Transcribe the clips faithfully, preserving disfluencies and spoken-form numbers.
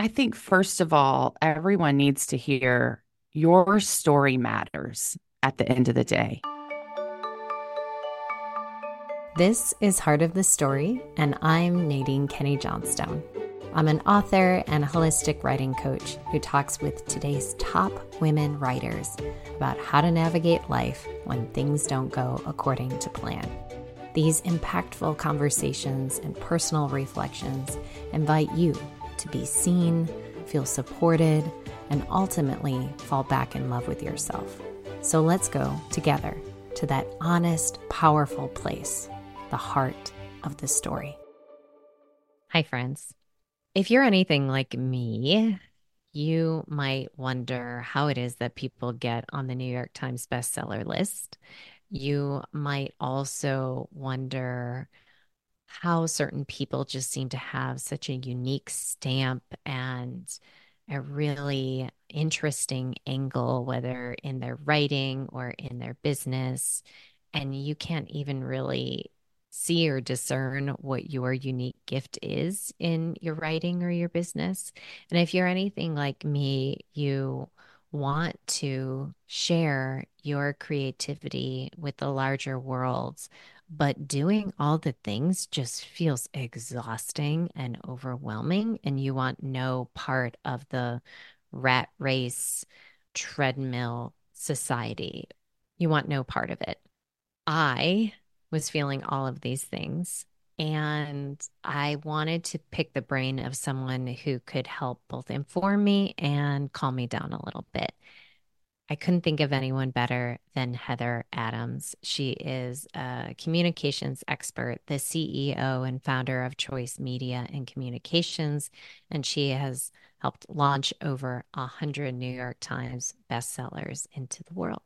I think, first of all, everyone needs to hear your story matters at the end of the day. This is Heart of the Story, and I'm Nadine Kenny Johnstone. I'm an author and holistic writing coach who talks with today's top women writers about how to navigate life when things don't go according to plan. These impactful conversations and personal reflections invite you to be seen, feel supported, and ultimately fall back in love with yourself. So let's go together to that honest, powerful place, the heart of the story. Hi, friends. If you're anything like me, you might wonder how it is that people get on the New York Times bestseller list. You might also wonder how certain people just seem to have such a unique stamp and a really interesting angle, whether in their writing or in their business. And you can't even really see or discern what your unique gift is in your writing or your business. And if you're anything like me, you want to share your creativity with the larger world, but doing all the things just feels exhausting and overwhelming, and you want no part of the rat race treadmill society. You want no part of it. I was feeling all of these things, and I wanted to pick the brain of someone who could help both inform me and calm me down a little bit. I couldn't think of anyone better than Heather Adams. She is a communications expert, the C E O and founder of Choice Media and Communications, and she has helped launch over a hundred New York Times bestsellers into the world.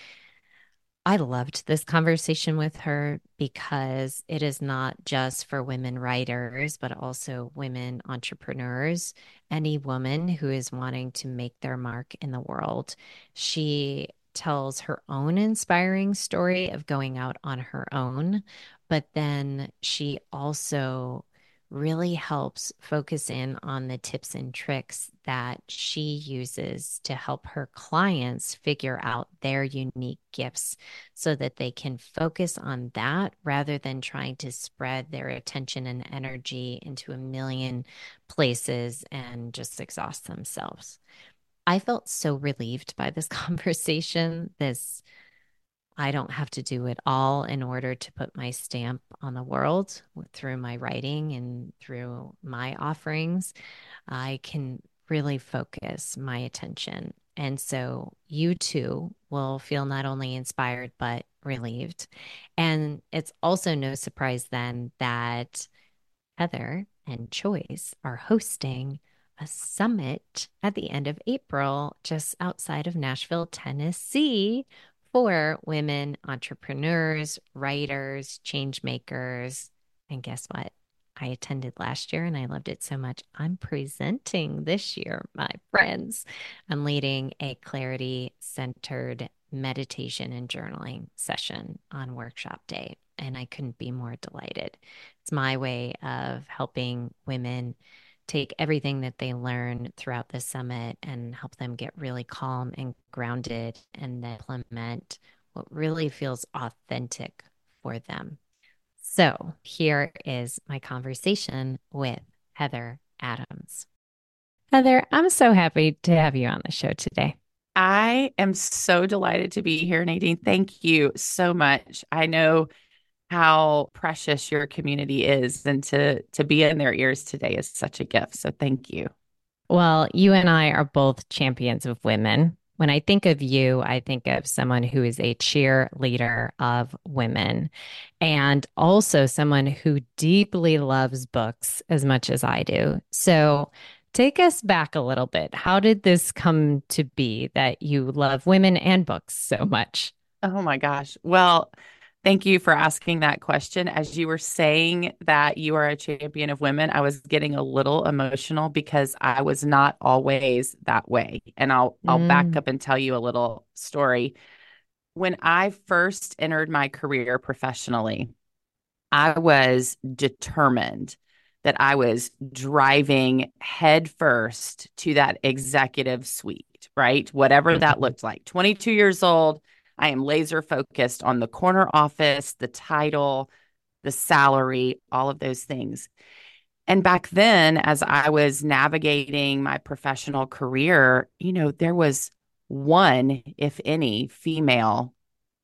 I loved this conversation with her because it is not just for women writers, but also women entrepreneurs, any woman who is wanting to make their mark in the world. She tells her own inspiring story of going out on her own, but then she also really helps focus in on the tips and tricks that she uses to help her clients figure out their unique gifts so that they can focus on that rather than trying to spread their attention and energy into a million places and just exhaust themselves. I felt so relieved by this conversation, this I don't have to do it all in order to put my stamp on the world through my writing and through my offerings. I can really focus my attention. And so you too will feel not only inspired, but relieved. And it's also no surprise then that Heather and Choice are hosting a summit at the end of April, just outside of Nashville, Tennessee, for women entrepreneurs, writers, change makers. And guess what? I attended last year and I loved it so much. I'm presenting this year, my friends. I'm leading a clarity centered meditation and journaling session on workshop day, and I couldn't be more delighted. It's my way of helping women take everything that they learn throughout the summit and help them get really calm and grounded and then implement what really feels authentic for them. So here is my conversation with Heather Adams. Heather, I'm so happy to have you on the show today. I am so delighted to be here, Nadine. Thank you so much. I know how precious your community is, and to to be in their ears today is such a gift. So thank you. Well, you and I are both champions of women. When I think of you, I think of someone who is a cheerleader of women and also someone who deeply loves books as much as I do. So take us back a little bit. How did this come to be that you love women and books so much? Oh my gosh. Well, thank you for asking that question. As you were saying that you are a champion of women, I was getting a little emotional because I was not always that way. And I'll I'll back Mm, up and tell you a little story. When I first entered my career professionally, I was determined that I was driving headfirst to that executive suite, right? Whatever that Mhm. looked like. twenty-two years old, I am laser focused on the corner office, the title, the salary, all of those things. And back then, as I was navigating my professional career, you know, there was one, if any, female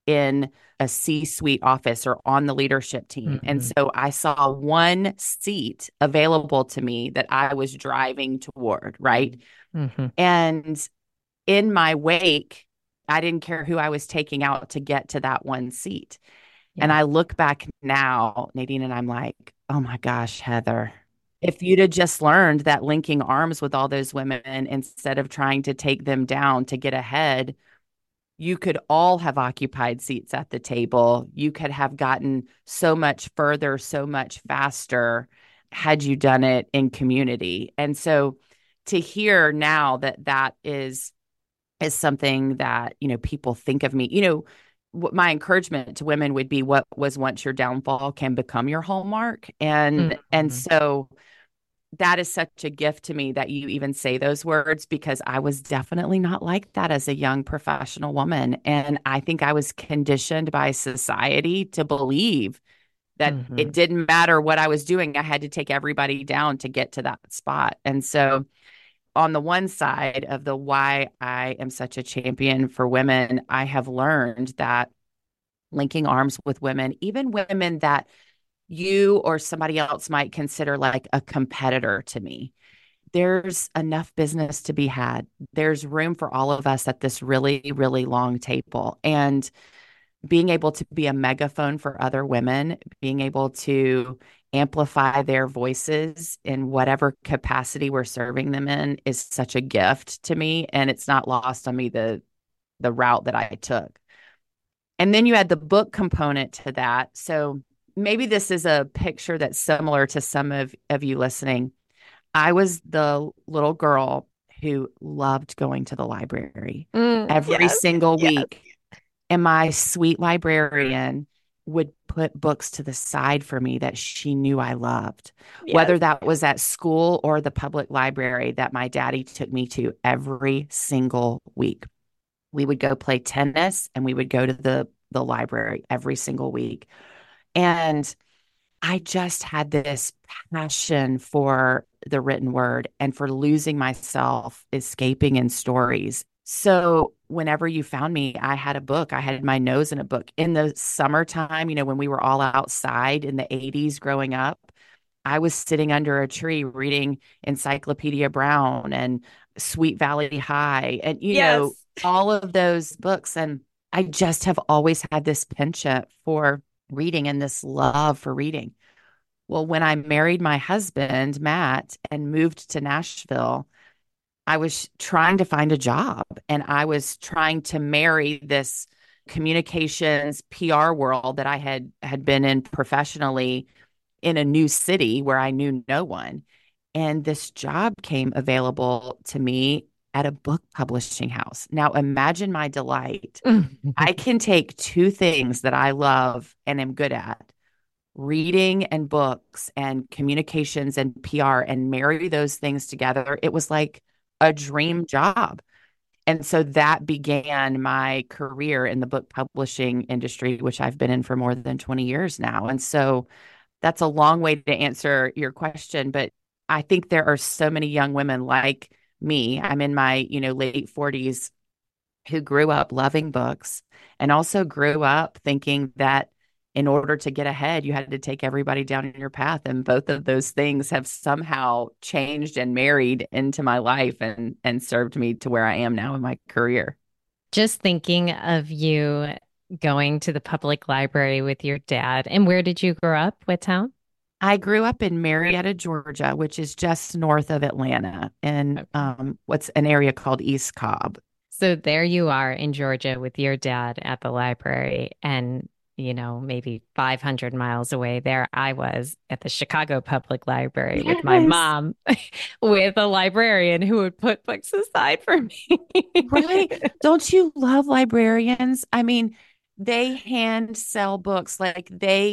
in a C suite office or on the leadership team. And Mhm. so I saw one seat available to me that I was driving toward, right? Mhm. And in my wake, I didn't care who I was taking out to get to that one seat. And Yeah. I look back now, Nadine, and I'm like, oh my gosh, Heather, if you'd have just learned that linking arms with all those women instead of trying to take them down to get ahead, you could all have occupied seats at the table. You could have gotten so much further, so much faster had you done it in community. And so to hear now that that is is something that, you know, people think of me, you know, what my encouragement to women would be what was once your downfall can become your hallmark. And and Mhm. so that is such a gift to me that you even say those words because I was definitely not like that as a young professional woman. And I think I was conditioned by society to believe that it Mhm. didn't matter what I was doing. I had to take everybody down to get to that spot. And so, on the one side of the why I am such a champion for women, I have learned that linking arms with women, even women that you or somebody else might consider like a competitor to me, there's enough business to be had. There's room for all of us at this really, really long table. And being able to be a megaphone for other women, being able to amplify their voices in whatever capacity we're serving them in is such a gift to me. And it's not lost on me the the route that I took. And then you add the book component to that. So maybe this is a picture that's similar to some of, of you listening. I was the little girl who loved going to the library Mm, every yes. single Yes. week. And my sweet librarian would put books to the side for me that she knew I loved, Yes. whether that was at school or the public library that my daddy took me to every single week. We would go play tennis and we would go to the, the library every single week. And I just had this passion for the written word and for losing myself, escaping in stories. So, whenever you found me, I had a book. I had my nose in a book. In the summertime, you know, when we were all outside in the eighties growing up, I was sitting under a tree reading Encyclopedia Brown and Sweet Valley High and, you know, Yes. all of those books. And I just have always had this penchant for reading and this love for reading. Well, when I married my husband, Matt, and moved to Nashville, I was trying to find a job and I was trying to marry this communications P R world that I had had been in professionally in a new city where I knew no one. And this job came available to me at a book publishing house. Now imagine my delight. I can take two things that I love and am good at, reading and books and communications and P R, and marry those things together. It was like a dream job. And so that began my career in the book publishing industry, which I've been in for more than twenty years now. And so that's a long way to answer your question, but I think there are so many young women like me. I'm in my, you know, late forties who grew up loving books and also grew up thinking that in order to get ahead, you had to take everybody down in your path. And both of those things have somehow changed and married into my life and and served me to where I am now in my career. Just thinking of you going to the public library with your dad. And where did you grow up? What town? I grew up in Marietta, Georgia, which is just north of Atlanta, in Okay. um, what's an area called East Cobb. So there you are in Georgia with your dad at the library. And, you know, maybe five hundred miles away, there I was at the Chicago Public Library with my Yes. mom, with a librarian who would put books aside for me. Right. Don't you love librarians? I mean, they hand sell books like they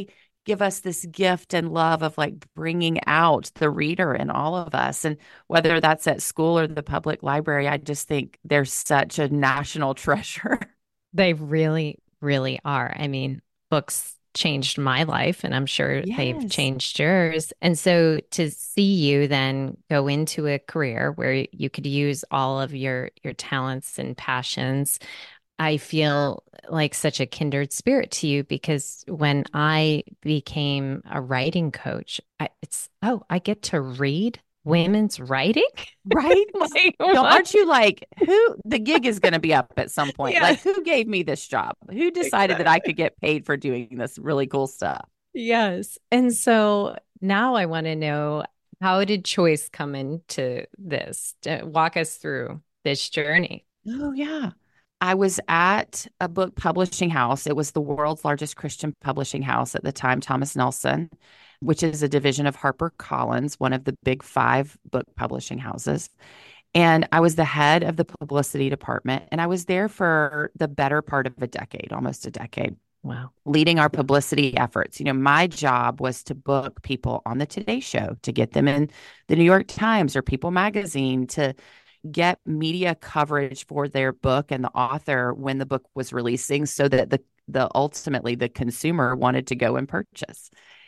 give us this gift and love of like bringing out the reader in all of us. And whether that's at school or the public library, I just think they're such a national treasure. They really, really are. I mean, books changed my life, and I'm sure they've Yes. changed yours. And so to see you then go into a career where you could use all of your your talents and passions, I feel like such a kindred spirit to you because when I became a writing coach, I, it's, oh, I get to read women's writing? Right? Like, No, what? aren't you like, who the gig is going to be up at some point? Yeah, Like, who gave me this job? Who decided that I exactly. could get paid for doing this really cool stuff? Yes. And so now I want to know, how did choice come into this? To walk us through this journey. Oh, yeah. I was at a book publishing house. It was the world's largest Christian publishing house at the time, Thomas Nelson, which is a division of HarperCollins, one of the big five book publishing houses. And I was the head of the publicity department. And I was there for the better part of a decade, almost a decade, Wow. leading our publicity efforts. You know, my job was to book people on the Today Show, to get them in the New York Times or People Magazine, to get media coverage for their book and the author when the book was releasing so that the the ultimately the consumer wanted to go and purchase.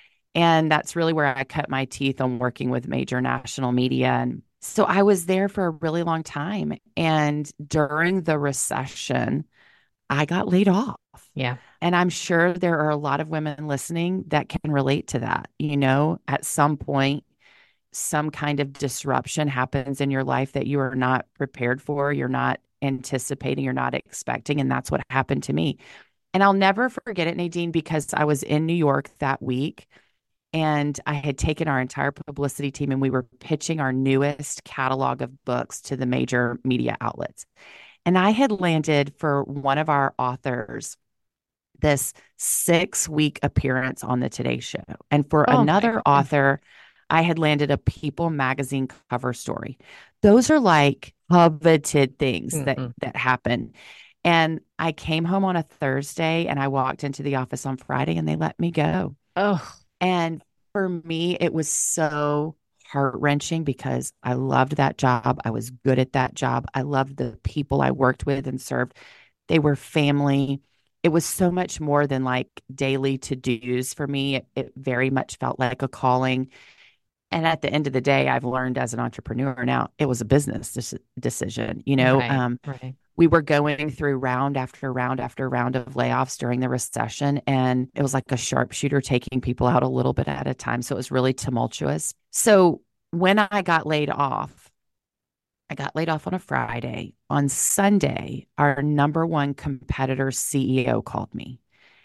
And that's really where I cut my teeth on working with major national media. And so I was there for a really long time. And during the recession, I got laid off. Yeah. And I'm sure there are a lot of women listening that can relate to that. You know, at some point, some kind of disruption happens in your life that you are not prepared for, you're not anticipating, you're not expecting. And that's what happened to me. And I'll never forget it, Nadine, because I was in New York that week and I had taken our entire publicity team and we were pitching our newest catalog of books to the major media outlets. And I had landed for one of our authors this six week appearance on the Today Show. And for Oh my another God. author, I had landed a People magazine cover story. Those are like coveted things that Mhm. that happen. And I came home on a Thursday and I walked into the office on Friday and they let me go. Oh, And for me, it was so heart wrenching because I loved that job. I was good at that job. I loved the people I worked with and served. They were family. It was so much more than like daily to dos for me. It, it very much felt like a calling. And at the end of the day, I've learned as an entrepreneur now, it was a business des- decision. You know, right, um, right. we were going through round after round after round of layoffs during the recession. And it was like a sharpshooter taking people out a little bit at a time. So it was really tumultuous. So when I got laid off, I got laid off on a Friday. On Sunday, our number one competitor C E O called me.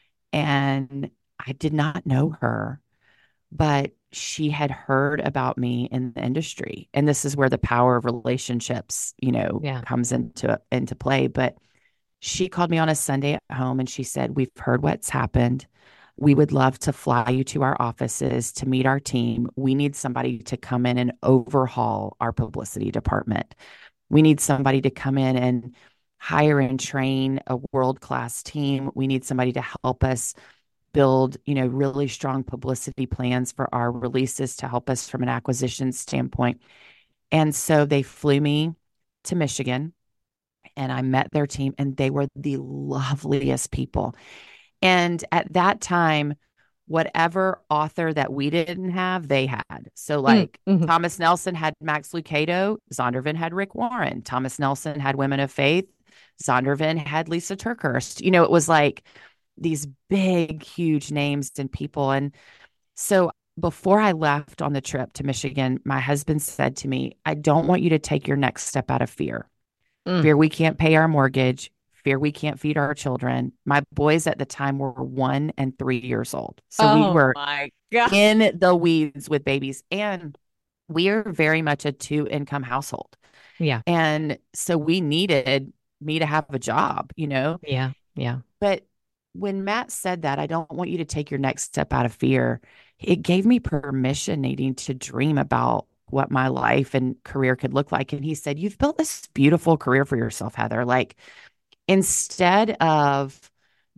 And I did not know her, but she had heard about me in the industry. And this is where the power of relationships, you know, Yeah. comes into into play. But she called me on a Sunday at home and she said, "We've heard what's happened. We would love to fly you to our offices to meet our team. We need somebody to come in and overhaul our publicity department. We need somebody to come in and hire and train a world-class team. We need somebody to help us build, you know, really strong publicity plans for our releases to help us from an acquisition standpoint." And so they flew me to Michigan and I met their team and they were the loveliest people. And at that time, whatever author that we didn't have, they had. So Mm, like mhm. Thomas Nelson had Max Lucado, Zondervan had Rick Warren, Thomas Nelson had Women of Faith, Zondervan had Lisa Turkhurst. You know, it was like these big, huge names and people. And so before I left on the trip to Michigan, my husband said to me, "I don't want you to take your next step out of fear. Mm. Fear we can't pay our mortgage, fear we can't feed our children." My boys at the time were one and three years old. So we Oh were my God. in the weeds with babies. And we are very much a two income household. Yeah. And so we needed me to have a job, you know? Yeah. Yeah. But when Matt said that, "I don't want you to take your next step out of fear," it gave me permission, Nadine, to dream about what my life and career could look like. And he said, "You've built this beautiful career for yourself, Heather. Like, instead of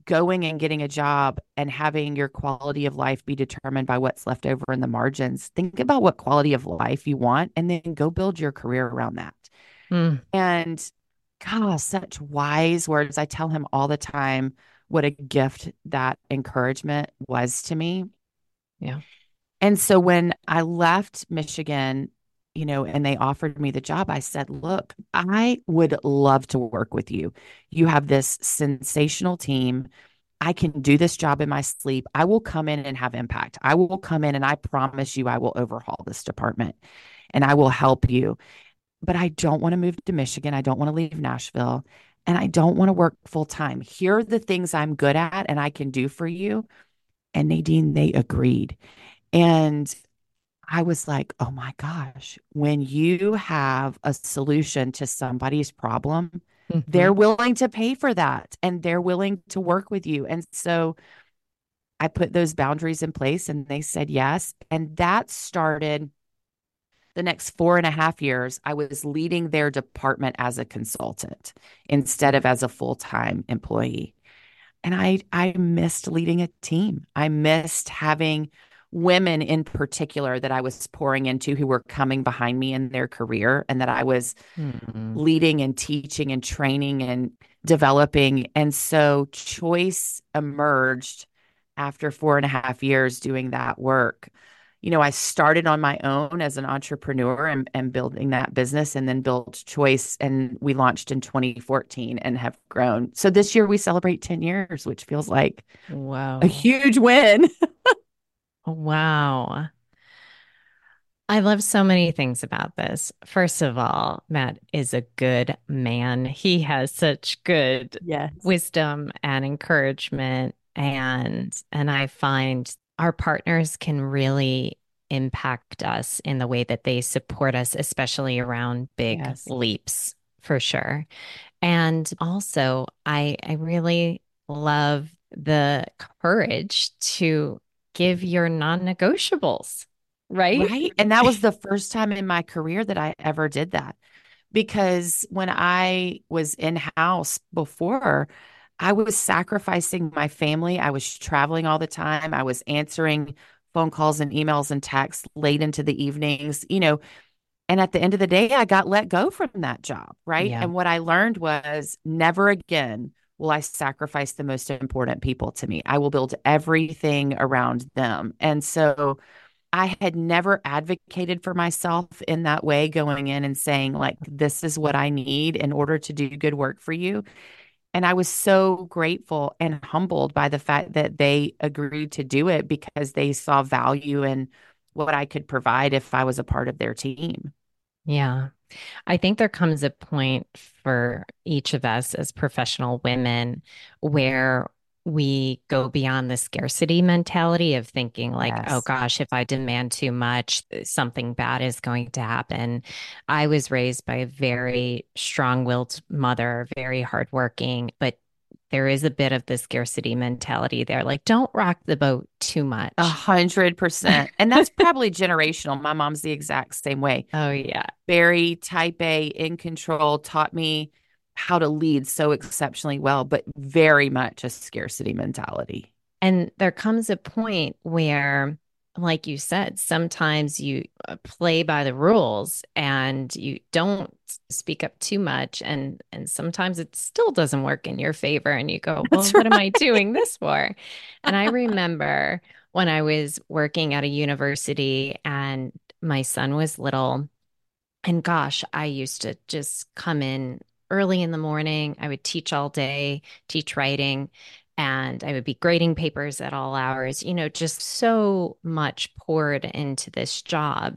going and getting a job and having your quality of life be determined by what's left over in the margins. Think about what quality of life you want and then go build your career around that. Mm, And gosh, such wise words. I tell him all the time what a gift that encouragement was to me. yeah. And so when I left Michigan, you know, and they offered me the job, I said, look, I would love to work with you. You have this sensational team. I can do this job in my sleep. I will come in and have impact. I will come in and I promise you I will overhaul this department and I will help you. But I don't want to move to Michigan. I don't want to leave Nashville and I don't want to work full time. Here are the things I'm good at and I can do for you. And Nadine, they agreed. And I was like, oh my gosh, when you have a solution to somebody's problem, Hmm. they're willing to pay for that and they're willing to work with you. And so I put those boundaries in place and they said yes. And that started the next four and a half years. I was leading their department as a consultant instead of as a full time employee. And I I missed leading a team. I missed having women in particular that I was pouring into who were coming behind me in their career and that I was Hmm. leading and teaching and training and developing. And so choice emerged after four and a half years doing that work. You know, I started on my own as an entrepreneur and, and building that business and then built Choice. And we launched in twenty fourteen and have grown. So this year we celebrate ten years, which feels like a Whoa. huge win. Wow. I love so many things about this. First of all, Matt is a good man. He has such good Yes. wisdom and encouragement and and I find our partners can really impact us in the way that they support us, especially around big Yes. leaps, for sure. And also, I I really love the courage to give your non-negotiables, right? Right. And that was the first time in my career that I ever did that. Because when I was in house before, I was sacrificing my family. I was traveling all the time. I was answering phone calls and emails and texts late into the evenings, you know. And at the end of the day, I got let go from that job. Right. Yeah. And what I learned was never again will I sacrifice the most important people to me. I will build everything around them. And so, I had never advocated for myself in that way, going in and saying, like, this is what I need in order to do good work for you. And I was so grateful and humbled by the fact that they agreed to do it because they saw value in what I could provide if I was a part of their team. Yeah. I think there comes a point for each of us as professional women where we go beyond the scarcity mentality of thinking like, oh Yes. gosh, if I demand too much, something bad is going to happen. I was raised by a very strong-willed mother, very hardworking, but there is a bit of the scarcity mentality there. Like, don't rock the boat too A much. hundred percent. And that's probably generational. My mom's the exact same way. Oh, yeah. Very type A, in control, taught me how to lead so exceptionally well, but very much a scarcity mentality. And there comes a point where, like you said, sometimes you uh, play by the rules and you don't speak up too much. And and sometimes it still doesn't work in your favor. And you go, well, That's what am right. I doing this for? And I remember when I was working at a university and my son was little. And gosh, I used to just come in early in the morning. I would teach all day, teach writing, and I would be grading papers at all hours, you know, just so much poured into this job.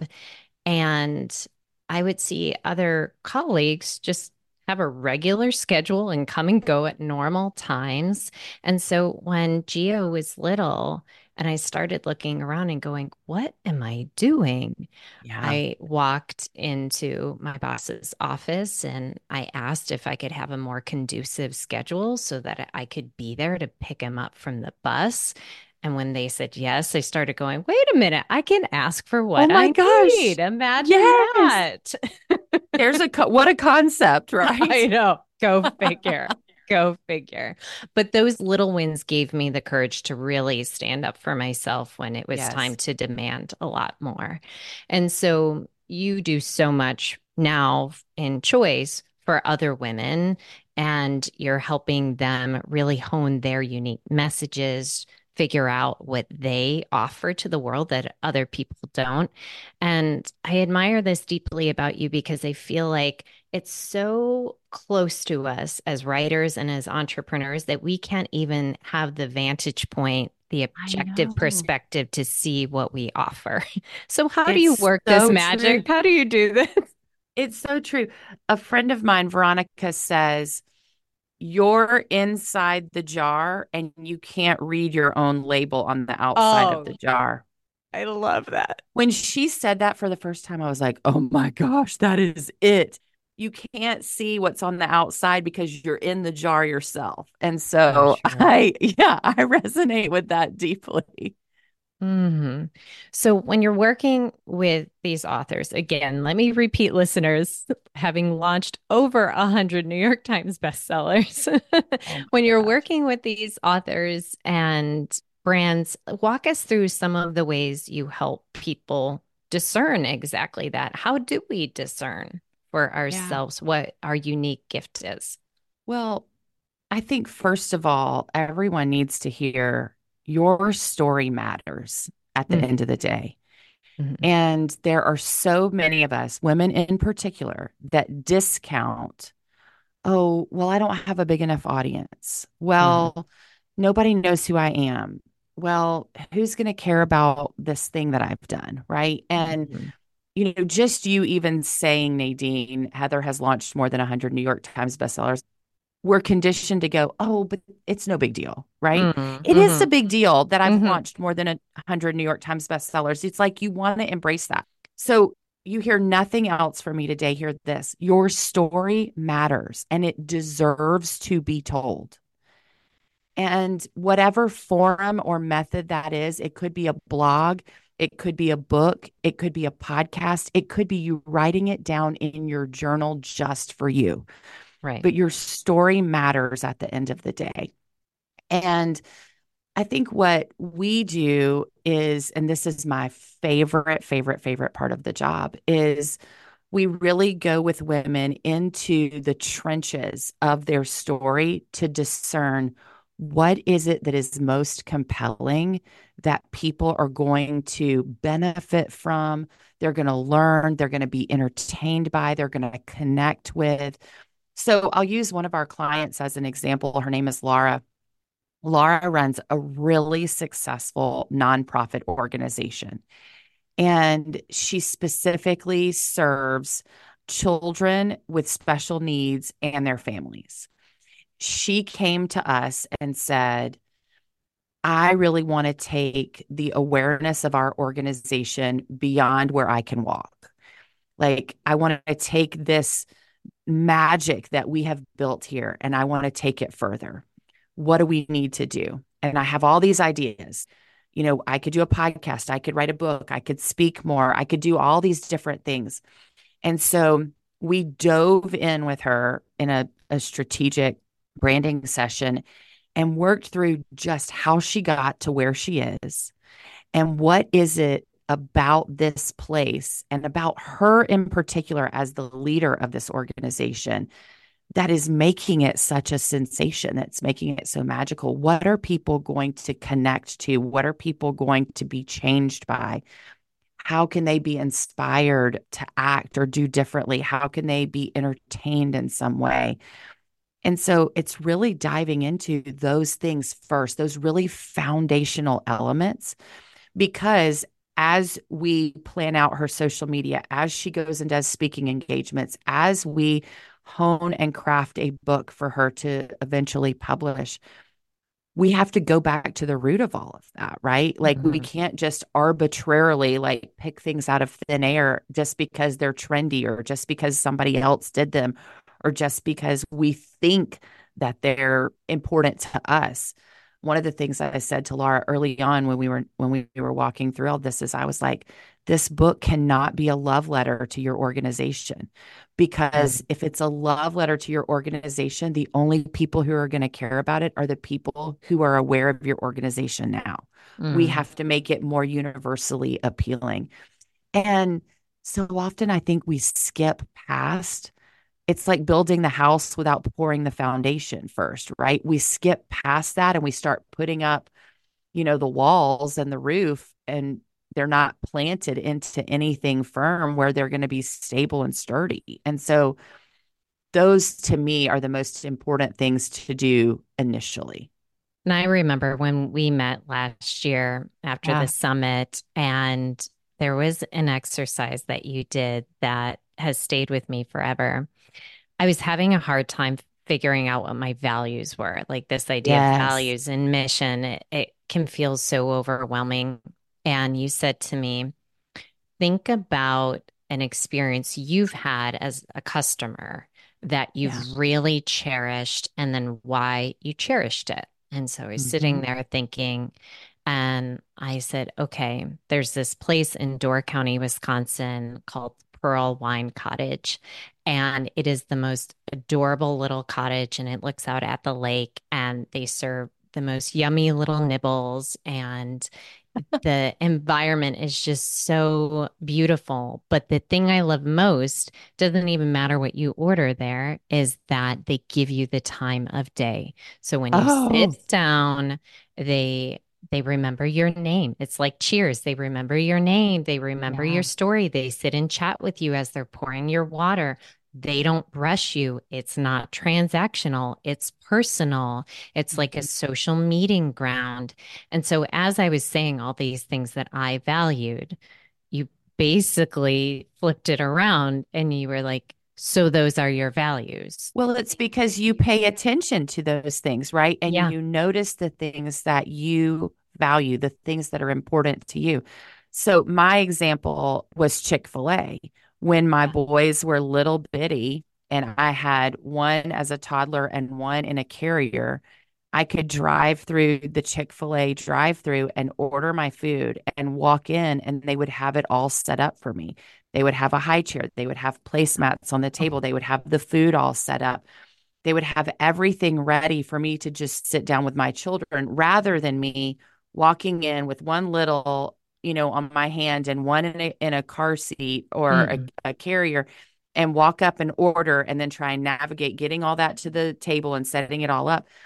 And I would see other colleagues just have a regular schedule and come and go at normal times. And so when Gio was little, and I started looking around and going, what am I doing? Yeah. I walked into my boss's office and I asked if I could have a more conducive schedule so that I could be there to pick him up from the bus. And when they said yes, I started going, wait a minute, I can ask for Oh what my I gosh. need. Imagine Yes. that. There's a co- what a concept, right? I know. Go figure. Go figure. But those little wins gave me the courage to really stand up for myself when it was time Yes. to demand a lot more. And so you do so much now in choice for other women, and you're helping them really hone their unique messages, figure out what they offer to the world that other people don't. And I admire this deeply about you because I feel like it's so close to us as writers and as entrepreneurs that we can't even have the vantage point, the I objective know. perspective to see what we offer. So, how do you It's work this so true. magic? How do you do this? It's so true. A friend of mine, Veronica, says, you're inside the jar and you can't read your own label on the outside of Oh, the jar. I love that. When she said that for the first time, I was like, oh my gosh, that is it. You can't see what's on the outside because you're in the jar yourself. And So so true. I, yeah, I resonate with that deeply. hmm So when you're working with these authors, again, let me repeat, listeners, having launched over a hundred New York Times bestsellers, Oh when my you're gosh. working with these authors and brands, walk us through some of the ways you help people discern exactly that. How do we discern for Yeah. ourselves what our unique gift is? Well, I think first of all, everyone needs to hear your story matters at the end of the day. Mm-hmm. And there are so many of us, women in particular, that discount, oh, well, I don't have a big enough audience. Mm-hmm. Well, nobody knows who I am. Well, who's going to care about this thing that I've done? Right. And, Mm-hmm. you know, just you even saying, Nadine, Heather has launched more than one hundred New York Times bestsellers. We're conditioned to go, oh, but it's no big deal, right? It is a Mm-hmm. big deal that I've Mm-hmm. launched more than a hundred New York Times bestsellers. It's like you want to embrace that. So you hear nothing else from me today. Hear this: your story matters and it deserves to be told. And whatever forum or method that is, it could be a blog, it could be a book, it could be a podcast, it could be you writing it down in your journal just for you, Right. but your story matters at the end of the day. And I think what we do is, and this is my favorite, favorite, favorite part of the job, is we really go with women into the trenches of their story to discern what is it that is most compelling that people are going to benefit from, they're going to learn, they're going to be entertained by, they're going to connect with. So I'll use one of our clients as an example. Her name is Laura. Laura runs a really successful nonprofit organization, and she specifically serves children with special needs and their families. She came to us and said, I really want to take the awareness of our organization beyond where I can walk. Like, I want to take this magic that we have built here and I want to take it further. What do we need to do? And I have all these ideas. You know, I could do a podcast, I could write a book, I could speak more, I could do all these different things. And so we dove in with her in a, a strategic branding session and worked through just how she got to where she is and what is it about this place and about her in particular as the leader of this organization that is making it such a sensation, that's making it so magical. What are people going to connect to? What are people going to be changed by? How can they be inspired to act or do differently? How can they be entertained in some way? And so it's really diving into those things first, those really foundational elements, because as we plan out her social media, as she goes and does speaking engagements, as we hone and craft a book for her to eventually publish, we have to go back to the root of all of that, right? Like we Mhm. can't just arbitrarily like pick things out of thin air just because they're trendy or just because somebody else did them or just because we think that they're important to us. One of the things I said to Laura early on when we were when we were walking through all this is I was like, this book cannot be a love letter to your organization, because Mm. if it's a love letter to your organization, the only people who are going to care about it are the people who are aware of your organization now. We Mm. have to make it more universally appealing. And so often I think we skip past. It's like building the house without pouring the foundation first, right? We skip past that and we start putting up, you know, the walls and the roof, and they're not planted into anything firm where they're going to be stable and sturdy. And so those to me are the most important things to do initially. And I remember when we met last year after the Yeah. summit, and there was an exercise that you did that has stayed with me forever. I was having a hard time figuring out what my values were. Like this idea of Yes. values and mission, it, it can feel so overwhelming. And you said to me, think about an experience you've had as a customer that Yeah. you've really cherished and then why you cherished it. And so I was sitting Hmm. there thinking, and I said, okay, there's this place in Door County, Wisconsin called Pearl Wine Cottage. And it is the most adorable little cottage, and it looks out at the lake, and they serve the most yummy little nibbles. And the environment is just so beautiful. But the thing I love most doesn't even matter what you order there, is that they give you the time of day. So when you Oh, sit down, they they remember your name. It's like Cheers. They remember your name. They remember your yeah. story. They sit and chat with you as they're pouring your water. They don't rush you. It's not transactional. It's personal. It's like a Mhm. social meeting ground. And so, as I was saying all these things that I valued, you basically flipped it around and you were like, so those are your values. Well, it's because you pay attention to those things, right? And Yeah. you notice the things that you value, the things that are important to you. So, my example was Chick-fil-A. When my boys were little bitty and I had one as a toddler and one in a carrier, I could drive through the Chick-fil-A drive-through and order my food and walk in, and they would have it all set up for me. They would have a high chair. They would have placemats on the table. They would have the food all set up. They would have everything ready for me to just sit down with my children, rather than me walking in with one little, you know, on my hand and one in a, in a car seat or a, Mm-mm. a carrier, and walk up and order and then try and navigate getting all that to the table and setting it all up.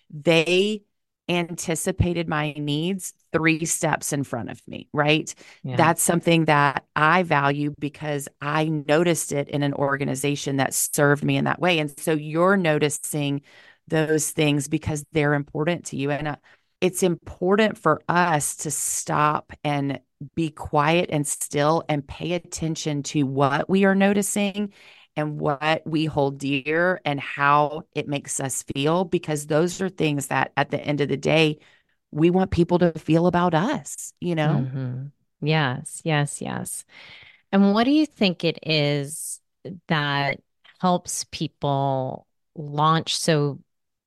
They anticipated my needs three steps in front of me, right? Yeah. That's something that I value because I noticed it in an organization that served me in that way. And so you're noticing those things because they're important to you. And uh, it's important for us to stop and be quiet and still and pay attention to what we are noticing and what we hold dear and how it makes us feel, because those are things that at the end of the day, we want people to feel about us, you know? Hmm. Yes, yes, yes. And what do you think it is that helps people launch so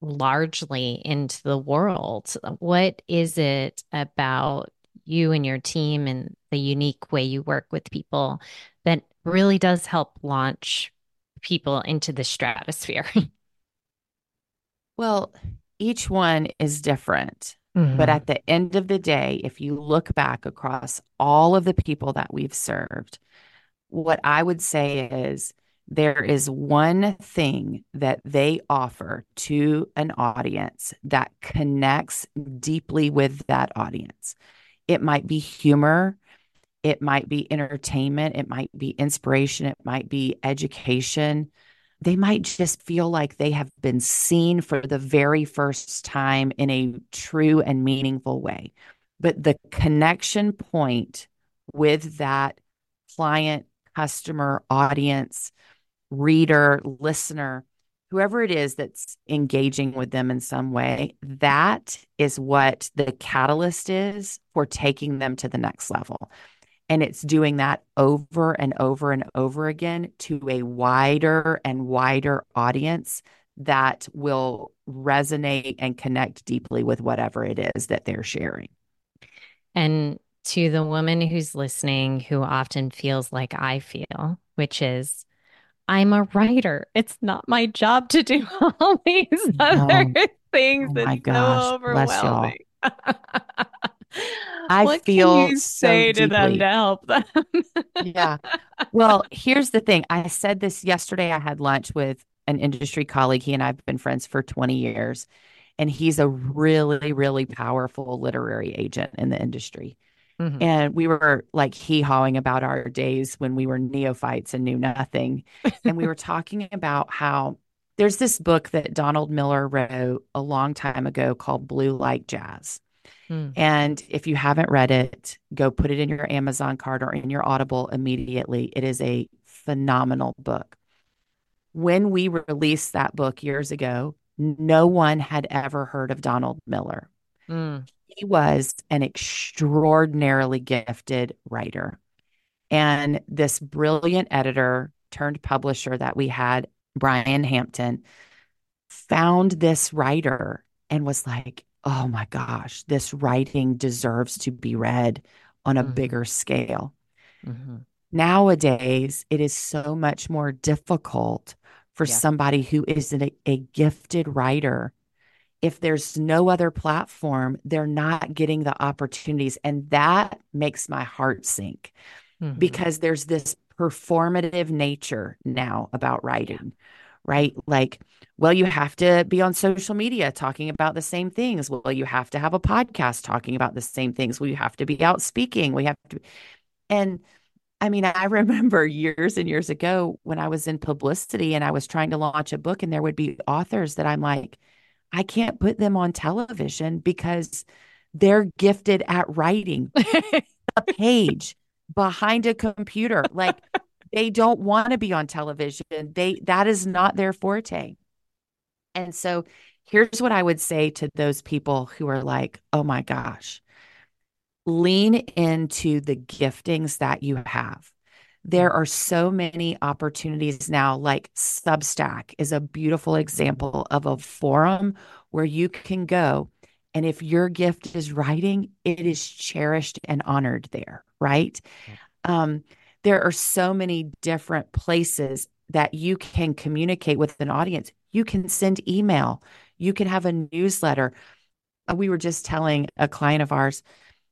largely into the world? What is it about you and your team and the unique way you work with people that really does help launch people into the stratosphere? Well, each one is different. But Hmm. at the end of the day, if you look back across all of the people that we've served, what I would say is there is one thing that they offer to an audience that connects deeply with that audience. It might be humor, it might be entertainment, it might be inspiration, it might be education. They might just feel like they have been seen for the very first time in a true and meaningful way. But the connection point with that client, customer, audience, reader, listener, whoever it is that's engaging with them in some way, that is what the catalyst is for taking them to the next level. And it's doing that over and over and over again to a wider and wider audience that will resonate and connect deeply with whatever it is that they're sharing. And To the woman who's listening who often feels like I feel, which is I'm a writer. It's not my job to do all these other No. things. Oh It's my gosh. so Bless y'all. overwhelming. I What can feel you so say to them to deeply. help them? Yeah. Well, here's the thing. I said this yesterday. I had lunch with an industry colleague. He and I have been friends for twenty years, and he's a really, really powerful literary agent in the industry. Mhm. And we were like hee hawing about our days when we were neophytes and knew nothing. And we were talking about how there's this book that Donald Miller wrote a long time ago called Blue Like Jazz. Mm, And if you haven't read it, go put it in your Amazon cart or in your Audible immediately. It is a phenomenal book. When we released that book years ago, no one had ever heard of Donald Miller. mm, He was an extraordinarily gifted writer. And this brilliant editor turned publisher that we had, Brian Hampton, found this writer and was like, oh my gosh, this writing deserves to be read on a mhm, bigger scale. mhm. Nowadays, it is so much more difficult for Yeah. somebody who is a, a gifted writer. If there's no other platform, they're not getting the opportunities. And that makes my heart sink Mhm. because there's this performative nature now about Yeah. writing, Mhm. right? Like, well, you have to be on social media talking about the same things. Well, you have to have a podcast talking about the same things. Well, you have to be out speaking. We have to, and I mean, I remember years and years ago when I was in publicity and I was trying to launch a book, and there would be authors that I'm like, I can't put them on television because they're gifted at writing a page behind a computer. Like they don't want to be on television. They that is not their forte. And so here's what I would say to those people who are like, "Oh my gosh, lean into the giftings that you have." There Mm, are so many opportunities now, like Substack is a beautiful mhm. example of a forum where you can go. And if your gift is writing, it is cherished and honored there, right? Yeah. Um, there are so many different places that you can communicate with an audience. You can send email, you can have a newsletter. Uh, We were just telling a client of ours,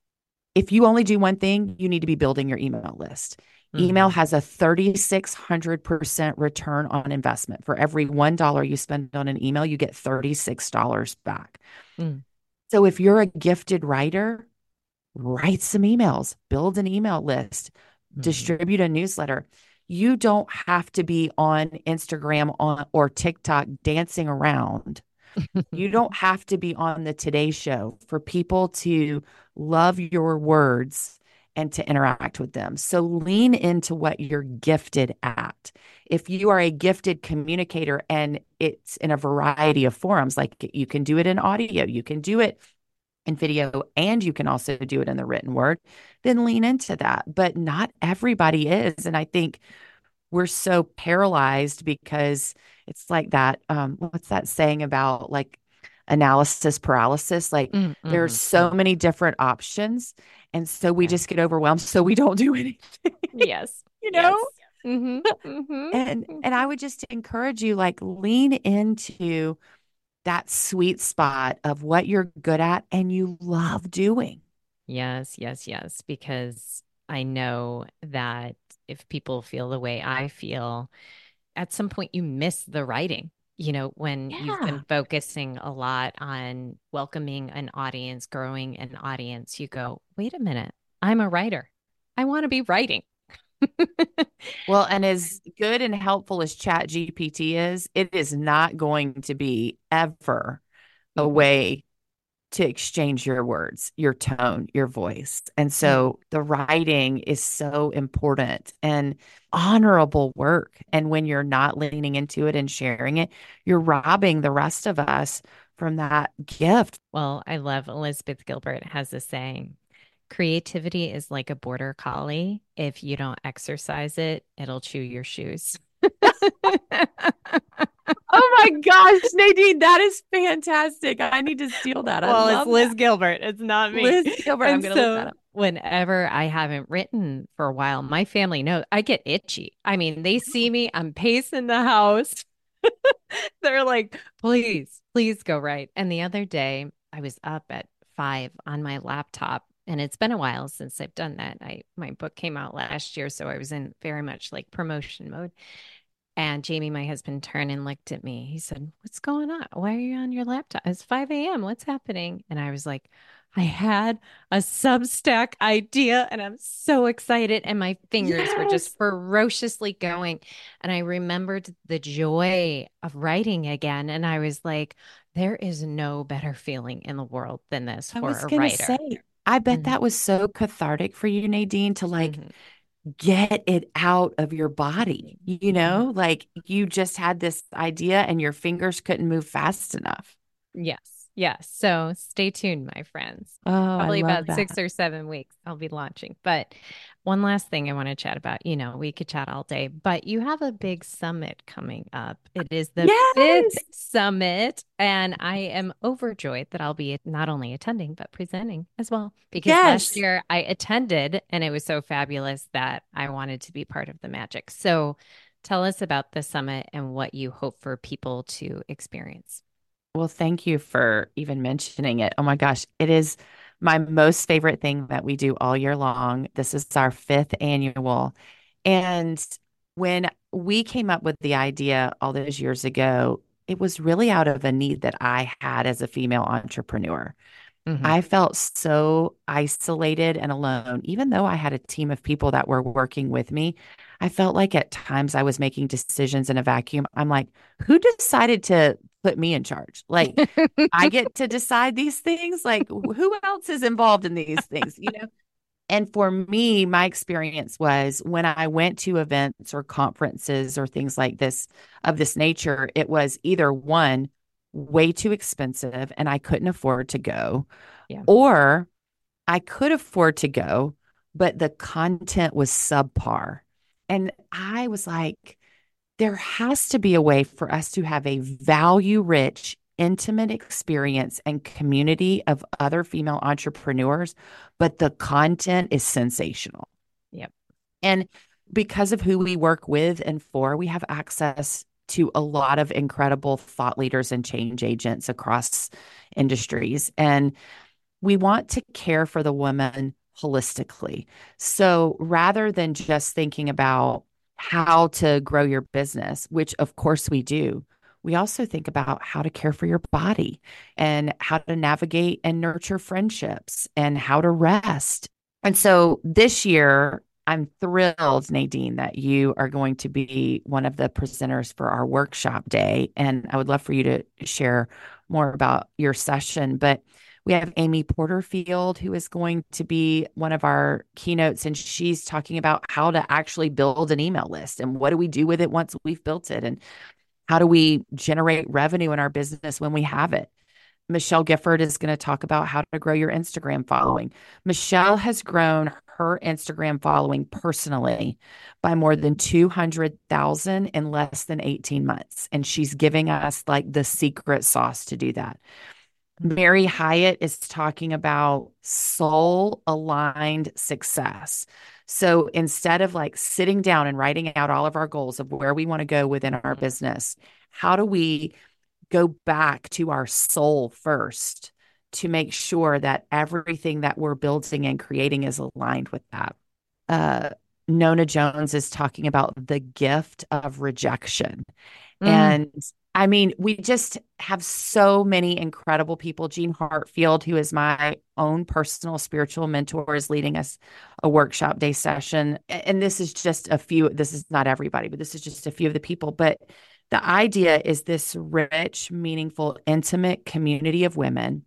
if you only do one thing, you need to be building your email list. Email Mhm. has a three thousand six hundred percent return on investment. For every one dollar you spend on an email, you get thirty-six dollars back. Mm, So if you're a gifted writer, write some emails, build an email list, mhm. distribute a newsletter. You don't have to be on Instagram on, or TikTok dancing around. You don't have to be on the Today Show for people to love your words and to interact with them. So lean into what you're gifted at. If you are a gifted communicator and it's in a variety of forums, like you can do it in audio, you can do it in video, and you can also do it in the written word, then lean into that. But not everybody is. And I think we're so paralyzed because it's like that. Um, what's that saying about like analysis paralysis? Like Mm, there's mhm, so mm. many different options. And so we Yeah. just get overwhelmed. So we don't do anything, Yes. you know? Yes. Mhm. Mhm. And Mhm. and I would just encourage you like lean into that sweet spot of what you're good at and you love doing. Yes, yes, yes. Because I know that if people feel the way I feel, at some point you miss the writing. You know, when you've been Yeah. focusing a lot on welcoming an audience, growing an audience, you go, wait a minute, I'm a writer. I want to be writing. Well, and as good and helpful as Chat G P T is, it is not going to be ever a Mm-mm. way to exchange your words, your tone, your voice. And Mm. so the writing is so important and honorable work. And when you're not leaning into it and sharing it, you're robbing the rest of us from that gift. Well, I love Elizabeth Gilbert has a saying, creativity is like a border collie. If you don't exercise it, it'll chew your shoes. Oh my gosh, Nadine, that is fantastic. I need to steal that. I Well, it's love that. Liz Gilbert. It's not me. Liz Gilbert, I'm And going to look that so up. whenever I haven't written for a while, my family knows I get itchy. I mean, they see me, I'm pacing the house. They're like, please, please go write. And the other day, I was up at five on my laptop, and it's been a while since I've done that. I my book came out last year, so I was in very much like promotion mode. And Jamie, my husband, turned and looked at me. He said, "What's going on? Why are you on your laptop? It's five a m. What's happening?" And I was like, I had a Substack idea and I'm so excited. And my fingers were just Yes. ferociously going. And I remembered the joy of writing again. And I was like, there is no better feeling in the world than this I for was a going to writer. say, I bet Hmm. that was so cathartic for you, Nadine, to like Hmm. get it out of your body. You Hmm. know, like you just had this idea and your fingers couldn't move fast enough. Yes. Yes. So stay tuned, my friends. Oh, I Probably love about that. six or seven weeks I'll be launching. But one last thing I want to chat about, you know, we could chat all day, but you have a big summit coming up. It is the fifth Yes. summit, and I am overjoyed that I'll be not only attending, but presenting as well. Because last Yes. year I attended and it was so fabulous that I wanted to be part of the magic. So tell us about the summit and what you hope for people to experience. Well, thank you for even mentioning it. Oh my gosh, it is my most favorite thing that we do all year long. This is our fifth annual. And when we came up with the idea all those years ago, it was really out of a need that I had as a female entrepreneur. Hmm. I felt so isolated and alone, even though I had a team of people that were working with me. I felt like at times I was making decisions in a vacuum. I'm like, who decided to put me in charge? Like, I get to decide these things. Like, who else is involved in these things? You know? And for me, my experience was when I went to events or conferences or things like this of this nature, it was either one, way too expensive and I couldn't afford to go, Yeah. or I could afford to go, but the content was subpar. And I was like, there has to be a way for us to have a value rich, intimate experience and community of other female entrepreneurs, but the content is sensational. Yep. And because of who we work with and for, we have access to a lot of incredible thought leaders and change agents across industries. And we want to care for the woman holistically. So rather than just thinking about how to grow your business, which of course we do, we also think about how to care for your body and how to navigate and nurture friendships and how to rest. And so this year, I'm thrilled, Nadine, that you are going to be one of the presenters for our workshop day. And I would love for you to share more about your session. But we have Amy Porterfield, who is going to be one of our keynotes, and she's talking about how to actually build an email list and what do we do with it once we've built it, and how do we generate revenue in our business when we have it. Michelle Gifford is going to talk about how to grow your Instagram following. Michelle has grown her Instagram following personally by more than two hundred thousand in less than eighteen months. And she's giving us like the secret sauce to do that. Mary Hyatt is talking about soul aligned success. So instead of like sitting down and writing out all of our goals of where we want to go within our Mhm. business, how do we go back to our soul first to make sure that everything that we're building and creating is aligned with that? Uh, Nona Jones is talking about the gift of rejection. Mm. And I mean, we just have so many incredible people. Jean Hartfield, who is my own personal spiritual mentor, is leading us a workshop day session. And this is just a few, this is not everybody, but this is just a few of the people. But the idea is this rich, meaningful, intimate community of women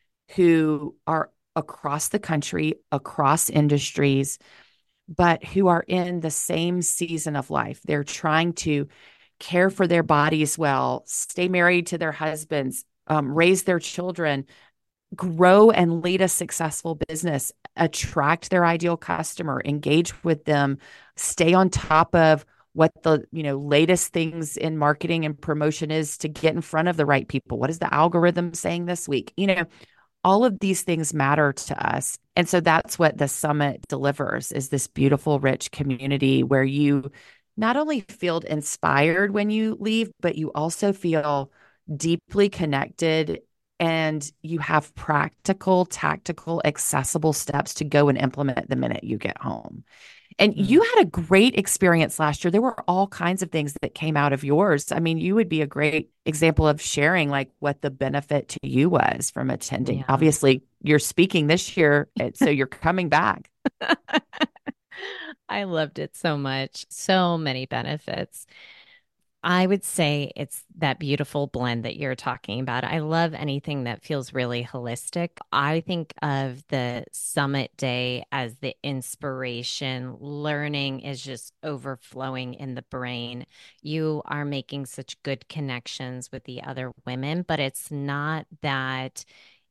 who are across the country, across industries, but who are in the same season of life. They're trying to care for their bodies well, stay married to their husbands, um, raise their children, grow and lead a successful business, attract their ideal customer, engage with them, stay on top of what the you know latest things in marketing and promotion is to get in front of the right people. What is the algorithm saying this week? You know, All of these things matter to us. And so that's what the summit delivers is this beautiful, rich community where you not only feel inspired when you leave, but you also feel deeply connected and you have practical, tactical, accessible steps to go and implement the minute you get home. And Mm. you had a great experience last year. There were all kinds of things that came out of yours. I mean, you would be a great example of sharing like what the benefit to you was from attending. Yeah. Obviously, you're speaking this year, so you're coming back. I loved it so much. So many benefits. I would say it's that beautiful blend that you're talking about. I love anything that feels really holistic. I think of the summit day as the inspiration. Learning is just overflowing in the brain. You are making such good connections with the other women, but it's not that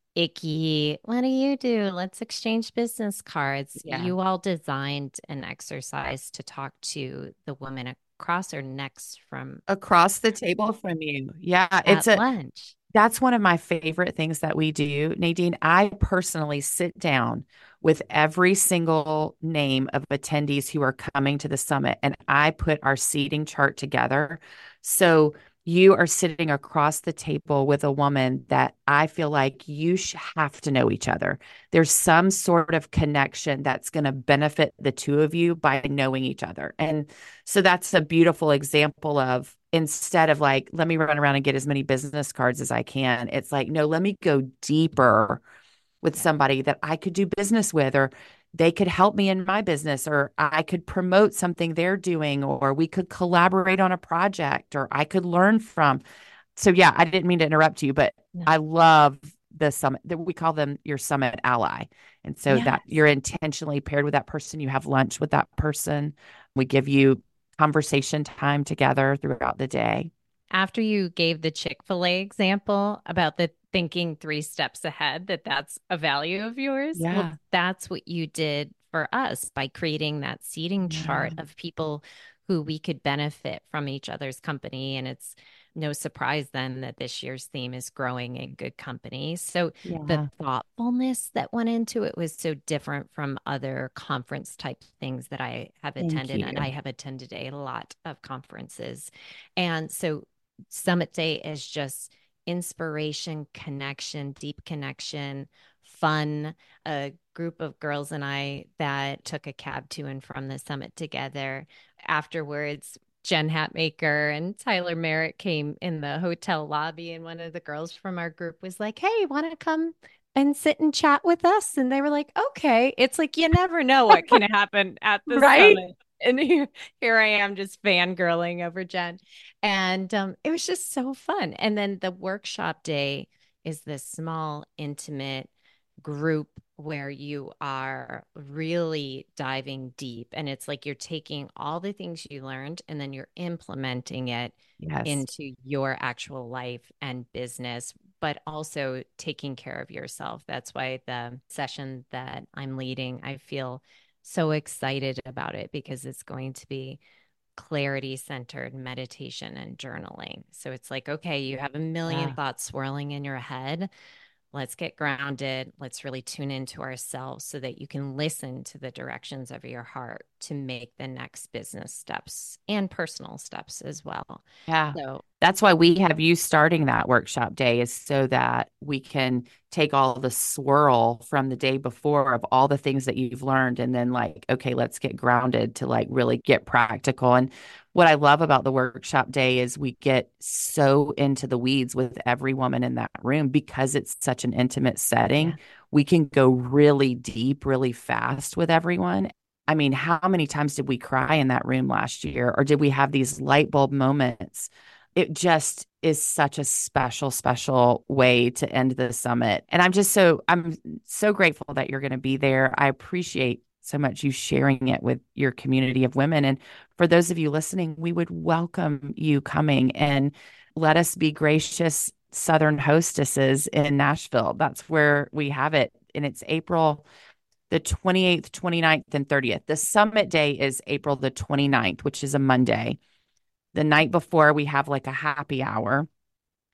icky, what do you do? Let's exchange business cards. Yeah. You all designed an exercise to talk to the women across or next from Across the table from you. Yeah, it's at a lunch. that's one of my favorite things that we do, Nadine. I personally sit down with every single name of attendees who are coming to the summit, and I put our seating chart together. So you are sitting across the table with a woman that I feel like you sh- have to know each other. There's some sort of connection that's going to benefit the two of you by knowing each other. And so that's a beautiful example of instead of like, let me run around and get as many business cards as I can, it's like, no, let me go deeper with Yeah. somebody that I could do business with, or they could help me in my business, or I could promote something they're doing, or we could collaborate on a project, or I could learn from. So, yeah, I didn't mean to interrupt you, but No. I love the summit that we call them your summit ally. And so that Yes. you're intentionally paired with that person, you have lunch with that person. We give you conversation time together throughout the day. After you gave the Chick-fil-A example about the thinking three steps ahead, that that's a value of yours. Well, Yeah. that's what you did for us by creating that seating Yeah. chart of people who we could benefit from each other's company. And it's no surprise then that this year's theme is growing in good company. So the Yeah. thoughtfulness that went into it was so different from other conference type things that I have Thank attended. And I you. have attended a lot of conferences. And so Summit Day is just inspiration, connection, deep connection, fun. A group of girls and I that took a cab to and from the summit together. Afterwards, Jen Hatmaker and Tyler Merritt came in the hotel lobby, and one of the girls from our group was like, "Hey, want to come and sit and chat with us?" And they were like, "Okay." It's like you never know what can happen at the Right? summit. And here, here I am just fangirling over Jen. And um, it was just so fun. And then the workshop day is this small, intimate group where you are really diving deep. And it's like you're taking all the things you learned and then you're implementing it Yes. into your actual life and business, but also taking care of yourself. That's why the session that I'm leading, I feel so excited about it because it's going to be clarity centered meditation and journaling. So it's like, okay, you have a million Yeah. thoughts swirling in your head. Let's get grounded. Let's really tune into ourselves so that you can listen to the directions of your heart to make the next business steps and personal steps as well. Yeah. So, That's why we have you starting that workshop day is so that we can take all the swirl from the day before of all the things that you've learned and then like, okay, let's get grounded to like really get practical. And what I love about the workshop day is we get so into the weeds with every woman in that room because it's such an intimate yeah. setting. We can go really deep, really fast with everyone. I mean, how many times did we cry in that room last year? Or did we have these light bulb moments? It just is such a special, special way to end the summit. And I'm just so, I'm so grateful that you're going to be there. I appreciate so much you sharing it with your community of women. And for those of you listening, we would welcome you coming and let us be gracious Southern hostesses in Nashville. That's where we have it. And it's April the twenty-eighth, twenty-ninth, and thirtieth. The summit day is April the twenty-ninth, which is a Monday. The night before, we have like a happy hour.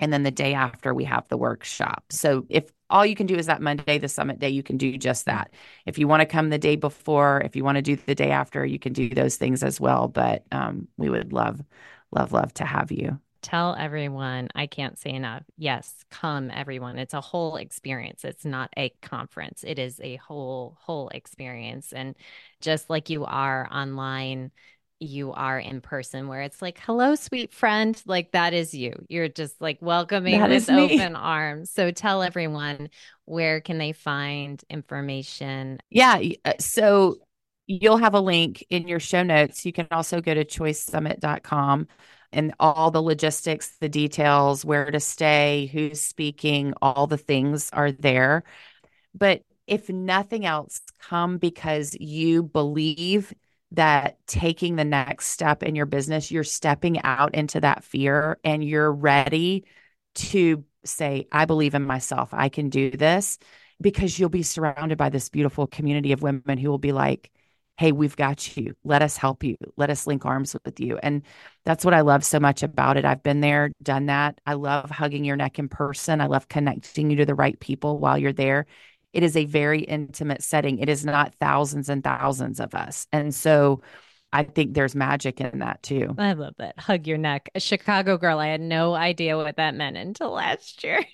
And then the day after, we have the workshop. So if all you can do is that Monday, the summit day, you can do just that. If you want to come the day before, if you want to do the day after, you can do those things as well. But um, we would love, love, love to have you. Tell everyone, I can't say enough. Yes, come everyone. It's a whole experience. It's not a conference. It is a whole, whole experience. And just like you are online, you are in person where it's like, hello, sweet friend. Like that is you. You're just like welcoming That with is me. open arms. So tell everyone, where can they find information? Yeah. uh, So you'll have a link in your show notes. You can also go to choice summit dot com and all the logistics, the details, where to stay, who's speaking, all the things are there. But if nothing else, come because you believe that taking the next step in your business, you're stepping out into that fear and you're ready to say, I believe in myself. I can do this, because you'll be surrounded by this beautiful community of women who will be like, hey, we've got you. Let us help you. Let us link arms with you. And that's what I love so much about it. I've been there, done that. I love hugging your neck in person. I love connecting you to the right people while you're there. It is a very intimate setting. It is not thousands and thousands of us. And so I think there's magic in that too. I love that. Hug your neck. A Chicago girl. I had no idea what that meant until last year.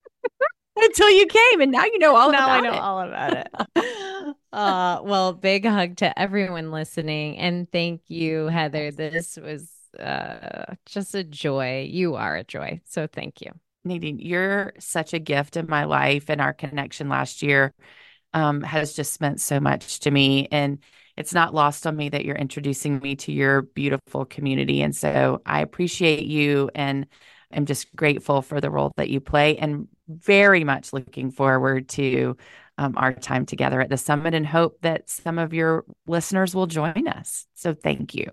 Until you came, and now you know all Now about I know it. all about it. Uh, well, big hug to everyone listening. And thank you, Heather. This was uh, just a joy. You are a joy. So thank you. Nadine, you're such a gift in my life, and our connection last year um, has just meant so much to me. And it's not lost on me that you're introducing me to your beautiful community. And so I appreciate you, and I'm just grateful for the role that you play, and very much looking forward to um, our time together at the summit, and hope that some of your listeners will join us. So thank you.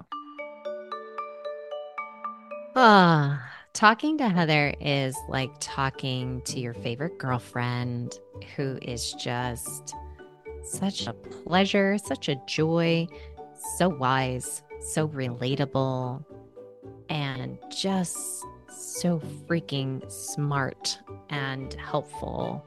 Ah, talking to Heather is like talking to your favorite girlfriend who is just such a pleasure, such a joy, so wise, so relatable, and just so freaking smart and helpful.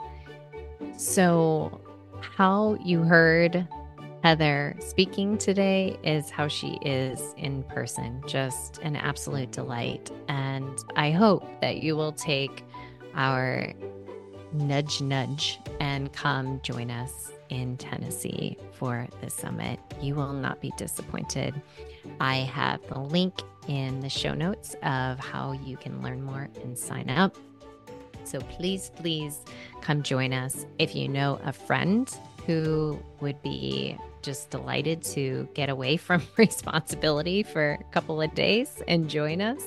So, how you heard Heather speaking today is how she is in person, just an absolute delight. And I hope that you will take our nudge, nudge and come join us in Tennessee for the summit. You will not be disappointed. I have the link in the show notes of how you can learn more and sign up. So please, please come join us. If you know a friend who would be just delighted to get away from responsibility for a couple of days and join us,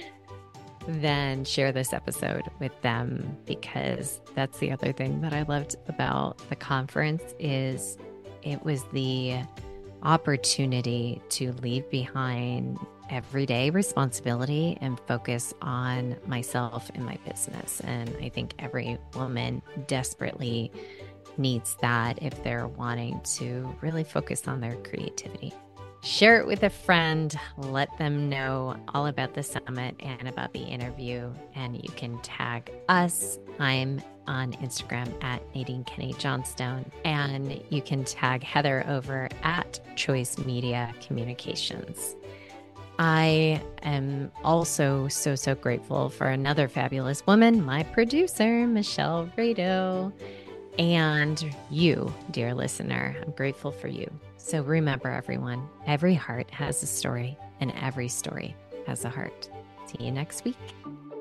then share this episode with them, because that's the other thing that I loved about the conference is it was the opportunity to leave behind everyday responsibility and focus on myself and my business. And I think every woman desperately needs that if they're wanting to really focus on their creativity. Share it with a friend. Let them know all about the summit and about the interview. And you can tag us. I'm on Instagram at Nadine Kenny Johnstone. And you can tag Heather over at Choice Media Communications. I am also so, so grateful for another fabulous woman, my producer, Michelle Rado. And you, dear listener, I'm grateful for you. So remember, everyone, every heart has a story, and every story has a heart. See you next week.